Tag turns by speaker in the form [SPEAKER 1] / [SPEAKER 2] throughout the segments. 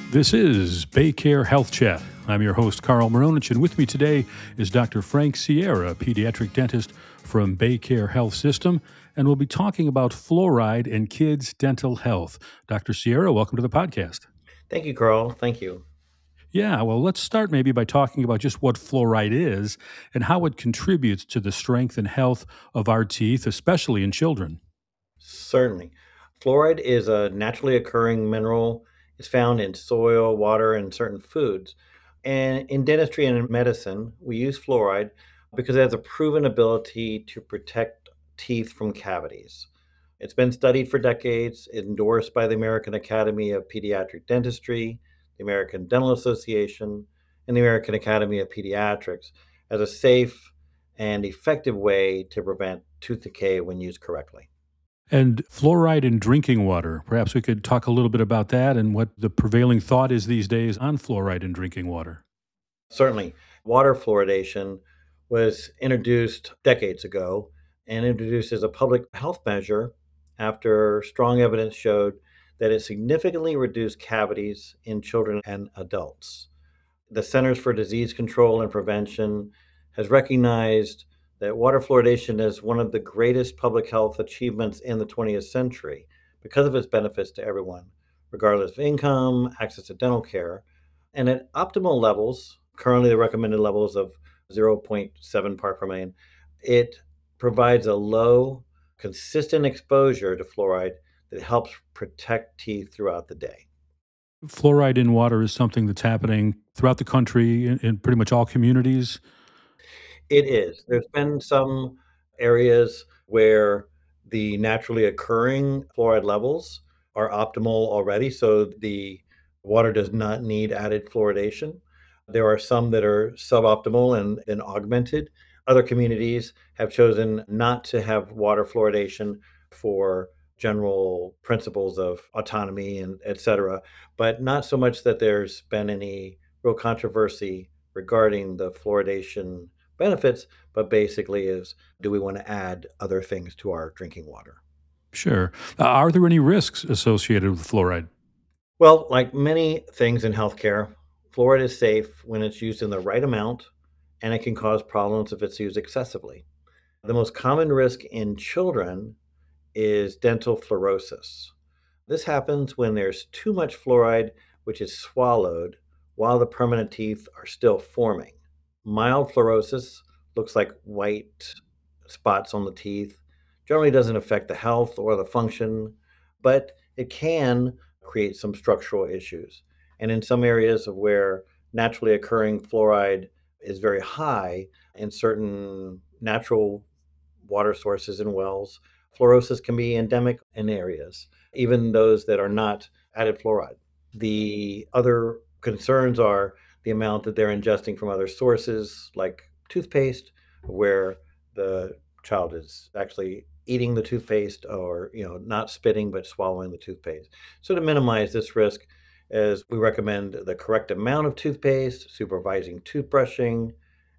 [SPEAKER 1] This is Baycare Health Chat. I'm your host, Carl Maronich, and with me today is Dr. Frank Sierra, a pediatric dentist from Baycare Health System, and we'll be talking about fluoride and kids' dental health. Dr. Sierra, welcome to the podcast.
[SPEAKER 2] Thank you, Carl. Thank you.
[SPEAKER 1] Yeah, well, let's start maybe by talking about just what fluoride is and how it contributes to the strength and health of our teeth, especially in children.
[SPEAKER 2] Certainly. Fluoride is a naturally occurring mineral. It's found in soil, water, and certain foods. And in dentistry and in medicine, we use fluoride because it has a proven ability to protect teeth from cavities. It's been studied for decades, endorsed by the American Academy of Pediatric Dentistry, the American Dental Association, and the American Academy of Pediatrics as a safe and effective way to prevent tooth decay when used correctly.
[SPEAKER 1] And fluoride in drinking water. Perhaps we could talk a little bit about that and what the prevailing thought is these days on fluoride in drinking water.
[SPEAKER 2] Certainly, water fluoridation was introduced decades ago and introduced as a public health measure after strong evidence showed that it significantly reduced cavities in children and adults. The Centers for Disease Control and Prevention has recognized that water fluoridation is one of the greatest public health achievements in the 20th century because of its benefits to everyone, regardless of income, access to dental care. And at optimal levels, currently the recommended levels of zero point 0.7 part per million, it provides a low, consistent exposure to fluoride that helps protect teeth throughout the day.
[SPEAKER 1] Fluoride in water is something that's happening throughout the country in pretty much all communities.
[SPEAKER 2] It is. There's been some areas where the naturally occurring fluoride levels are optimal already, so the water does not need added fluoridation. There are some that are suboptimal and augmented. Other communities have chosen not to have water fluoridation for general principles of autonomy and et cetera, but not so much that there's been any real controversy regarding the fluoridation benefits, but basically is, do we want to add other things to our drinking water?
[SPEAKER 1] Sure. Are there any risks associated with fluoride?
[SPEAKER 2] Well, like many things in healthcare, fluoride is safe when it's used in the right amount, and it can cause problems if it's used excessively. The most common risk in children is dental fluorosis. This happens when there's too much fluoride, which is swallowed while the permanent teeth are still forming. Mild fluorosis looks like white spots on the teeth, generally doesn't affect the health or the function, but it can create some structural issues. And in some areas of where naturally occurring fluoride is very high in certain natural water sources and wells, fluorosis can be endemic in areas, even those that are not added fluoride. The other concerns are the amount that they're ingesting from other sources, like toothpaste, where the child is actually eating the toothpaste or not spitting but swallowing the toothpaste. So to minimize this risk, as we recommend the correct amount of toothpaste, supervising toothbrushing,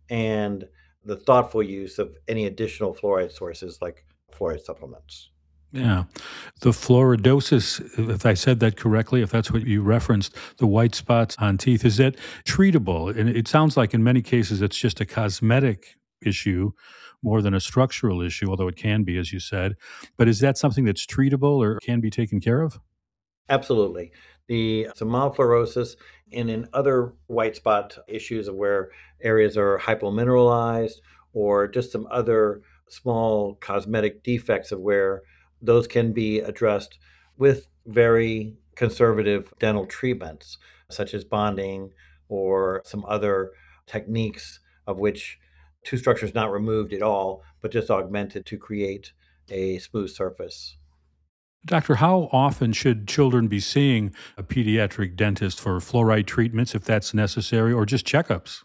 [SPEAKER 2] and the thoughtful use of any additional fluoride sources like fluoride supplements.
[SPEAKER 1] Yeah. The fluoridosis, if I said that correctly, if that's what you referenced, the white spots on teeth, is that treatable? And it sounds like in many cases it's just a cosmetic issue more than a structural issue, although it can be, as you said. But is that something that's treatable or can be taken care of?
[SPEAKER 2] Absolutely. The some mild fluorosis and in other white spot issues of where areas are hypomineralized or just some other small cosmetic defects of where those can be addressed with very conservative dental treatments, such as bonding or some other techniques of which tooth structure is not removed at all, but just augmented to create a smooth surface.
[SPEAKER 1] Doctor, how often should children be seeing a pediatric dentist for fluoride treatments if that's necessary or just checkups?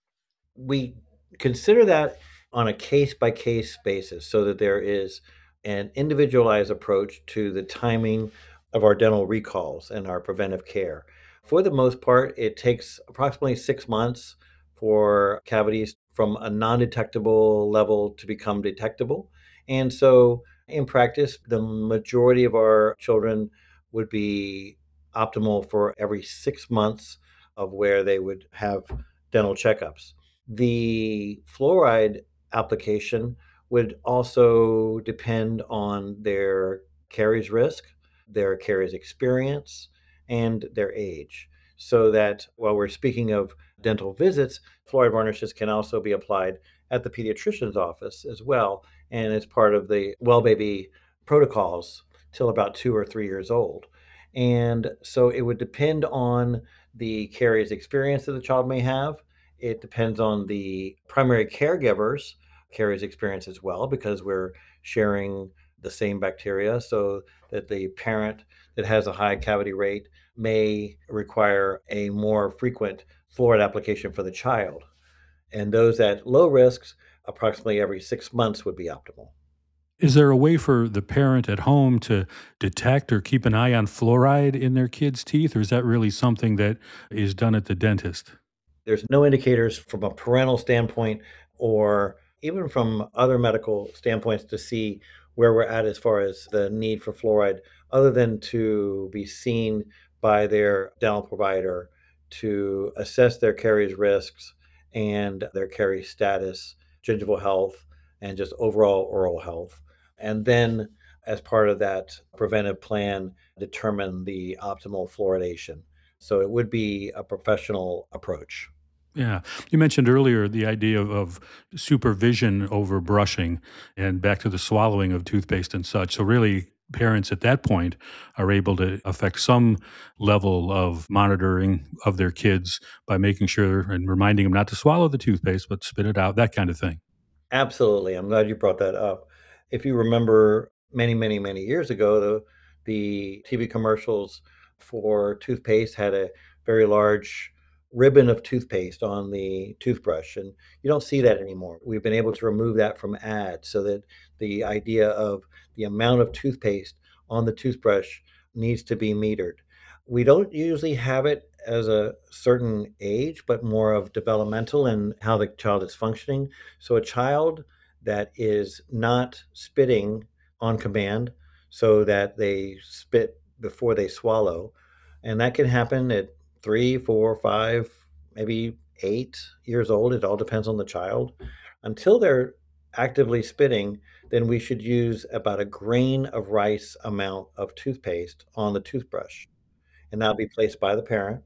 [SPEAKER 2] We consider that on a case by case basis so that there is an individualized approach to the timing of our dental recalls and our preventive care. For the most part, it takes approximately 6 months for cavities from a non detectable level to become detectable. And so, in practice, the majority of our children would be optimal for every 6 months of where they would have dental checkups. The fluoride application would also depend on their caries risk, their caries experience, and their age. So that while we're speaking of dental visits, fluoride varnishes can also be applied at the pediatrician's office as well. And it's part of the well baby protocols till about 2 or 3 years old. And so it would depend on the caries experience that the child may have. It depends on the primary caregiver's caries experience as well, because we're sharing the same bacteria. So that the parent that has a high cavity rate may require a more frequent fluoride application for the child. And those at low risks, approximately every 6 months would be optimal.
[SPEAKER 1] Is there a way for the parent at home to detect or keep an eye on fluoride in their kids' teeth, or is that really something that is done at the dentist?
[SPEAKER 2] There's no indicators from a parental standpoint or even from other medical standpoints to see where we're at as far as the need for fluoride, other than to be seen by their dental provider to assess their caries risks and their caries status, gingival health, and just overall oral health. And then, as part of that preventive plan, determine the optimal fluoridation. So it would be a professional approach.
[SPEAKER 1] Yeah. You mentioned earlier the idea of supervision over brushing and back to the swallowing of toothpaste and such. So, really, parents at that point are able to affect some level of monitoring of their kids by making sure and reminding them not to swallow the toothpaste, but spit it out, that kind of thing.
[SPEAKER 2] Absolutely. I'm glad you brought that up. If you remember many, many, many years ago, the TV commercials for toothpaste had a very large ribbon of toothpaste on the toothbrush, and you don't see that anymore. We've been able to remove that from ads so that the idea of the amount of toothpaste on the toothbrush needs to be metered. We don't usually have it as a certain age, but more of developmental and how the child is functioning. So a child that is not spitting on command, so that they spit before they swallow, and that can happen at 3, 4, 5, maybe 8 years old. It all depends on the child. Until they're actively spitting, then we should use about a grain of rice amount of toothpaste on the toothbrush, and that'll be placed by the parent.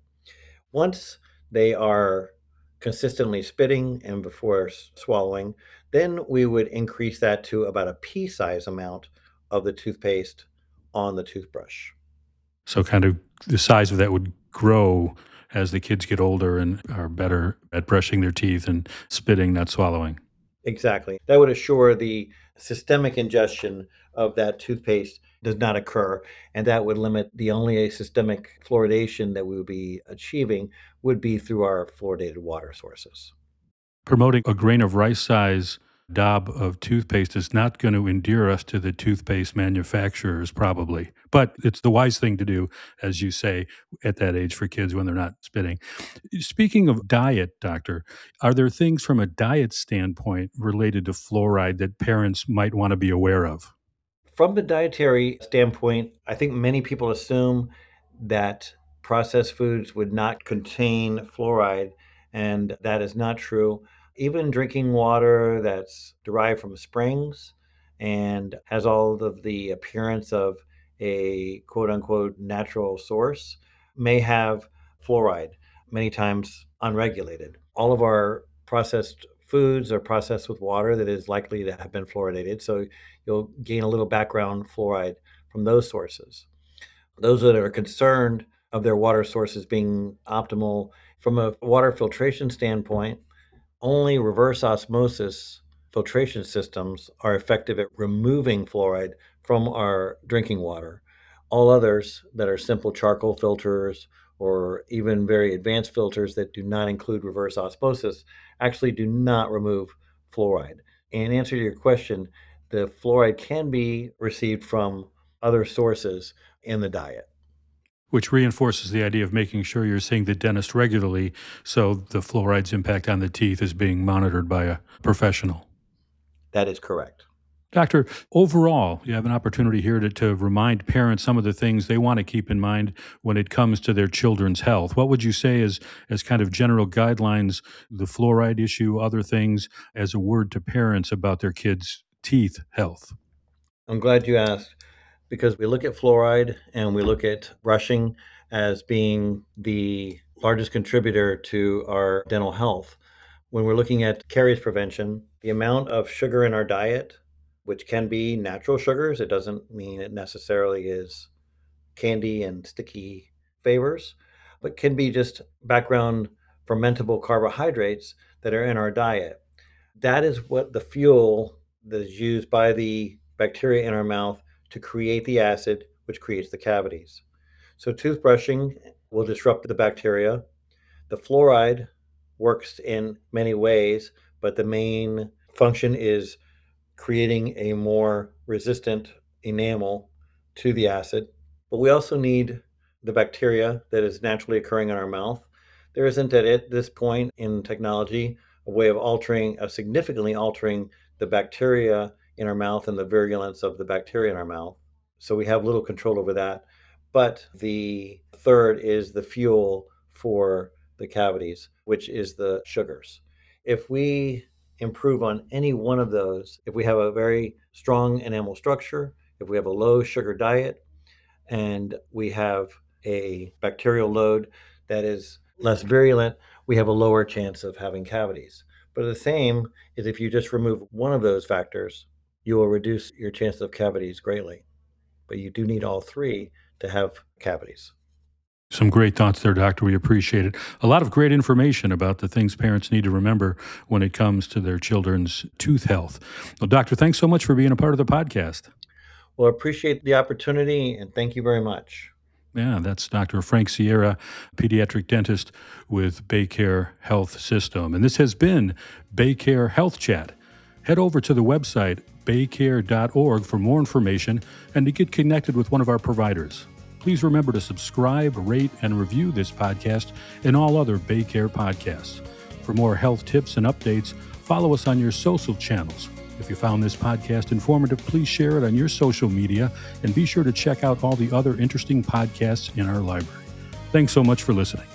[SPEAKER 2] Once they are consistently spitting and before swallowing, then we would increase that to about a pea size amount of the toothpaste on the toothbrush.
[SPEAKER 1] So, kind of the size of that would grow as the kids get older and are better at brushing their teeth and spitting, not swallowing.
[SPEAKER 2] Exactly. That would assure the systemic ingestion of that toothpaste does not occur, and that would limit the only systemic fluoridation that we would be achieving would be through our fluoridated water sources.
[SPEAKER 1] Promoting a grain of rice size daub of toothpaste is not going to endear us to the toothpaste manufacturers, probably. But it's the wise thing to do, as you say, at that age for kids when they're not spitting. Speaking of diet, doctor, are there things from a diet standpoint related to fluoride that parents might want to be aware of?
[SPEAKER 2] From the dietary standpoint, I think many people assume that processed foods would not contain fluoride, and that is not true. Even drinking water that's derived from springs and has all of the appearance of a quote unquote natural source may have fluoride, many times unregulated. All of our processed foods are processed with water that is likely to have been fluoridated. So you'll gain a little background fluoride from those sources. Those that are concerned of their water sources being optimal from a water filtration standpoint, only reverse osmosis filtration systems are effective at removing fluoride from our drinking water. All others that are simple charcoal filters or even very advanced filters that do not include reverse osmosis actually do not remove fluoride. In answer to your question, the fluoride can be received from other sources in the diet.
[SPEAKER 1] Which reinforces the idea of making sure you're seeing the dentist regularly so the fluoride's impact on the teeth is being monitored by a professional.
[SPEAKER 2] That is correct.
[SPEAKER 1] Doctor, overall, you have an opportunity here to remind parents some of the things they want to keep in mind when it comes to their children's health. What would you say as kind of general guidelines, the fluoride issue, other things, as a word to parents about their kids' teeth health?
[SPEAKER 2] I'm glad you asked because we look at fluoride and we look at brushing as being the largest contributor to our dental health. When we're looking at caries prevention, the amount of sugar in our diet, which can be natural sugars, it doesn't mean it necessarily is candy and sticky favors, but can be just background fermentable carbohydrates that are in our diet. That is what the fuel that is used by the bacteria in our mouth to create the acid, which creates the cavities. So, toothbrushing will disrupt the bacteria. The fluoride works in many ways, but the main function is creating a more resistant enamel to the acid. But we also need the bacteria that is naturally occurring in our mouth. There isn't at this point in technology a way of significantly altering the bacteria in our mouth and the virulence of the bacteria in our mouth. So we have little control over that. But the third is the fuel for the cavities, which is the sugars. If we improve on any one of those, if we have a very strong enamel structure, if we have a low sugar diet, and we have a bacterial load that is less virulent, we have a lower chance of having cavities. But the same is if you just remove one of those factors, you will reduce your chance of cavities greatly. But you do need all three to have cavities.
[SPEAKER 1] Some great thoughts there, Doctor. We appreciate it. A lot of great information about the things parents need to remember when it comes to their children's tooth health. Well, Doctor, thanks so much for being a part of the podcast.
[SPEAKER 2] Well, I appreciate the opportunity and thank you very much.
[SPEAKER 1] Yeah, that's Dr. Frank Sierra, pediatric dentist with BayCare Health System. And this has been BayCare Health Chat. Head over to the website baycare.org for more information and to get connected with one of our providers. Please remember to subscribe, rate, and review this podcast and all other BayCare podcasts. For more health tips and updates, follow us on your social channels. If you found this podcast informative, please share it on your social media and be sure to check out all the other interesting podcasts in our library. Thanks so much for listening.